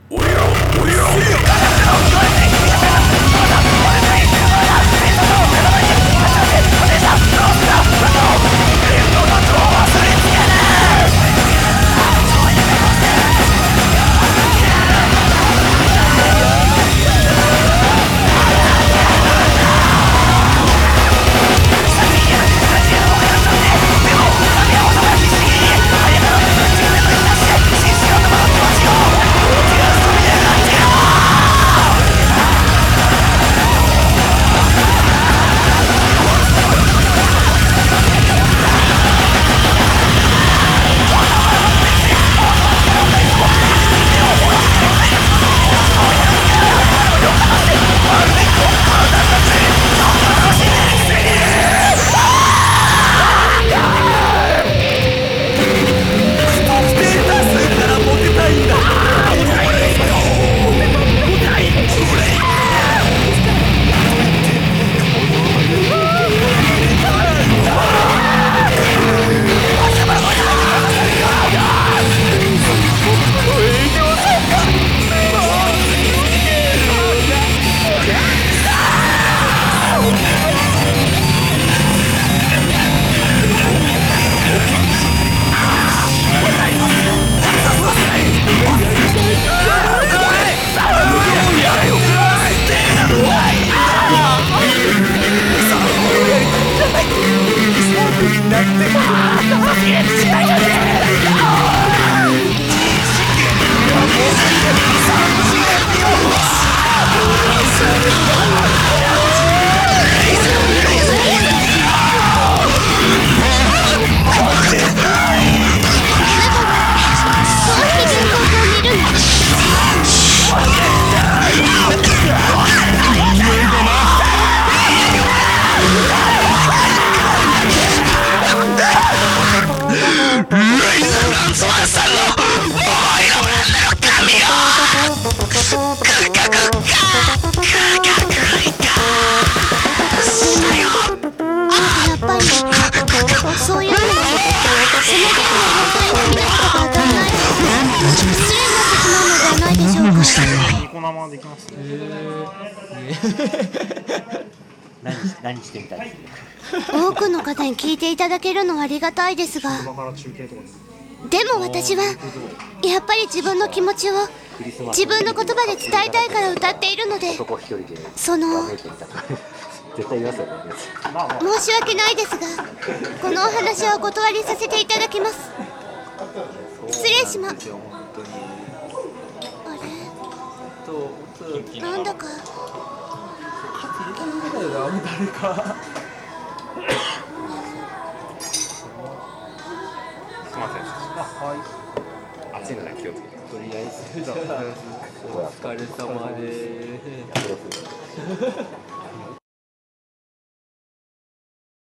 できますね。 何してみたいです。 多くの方に聞いていただけるのはありがたいですが、でも私はやっぱり自分の気持ちを自分の言葉で伝えたいから歌っているので、その絶対言いますよね。 申し訳ないですが、このお話はお断りさせていただきます。失礼します。あれ、なんだか誰かすいません。はい。暑いので気をつけて。 とりあえずお疲れ様です。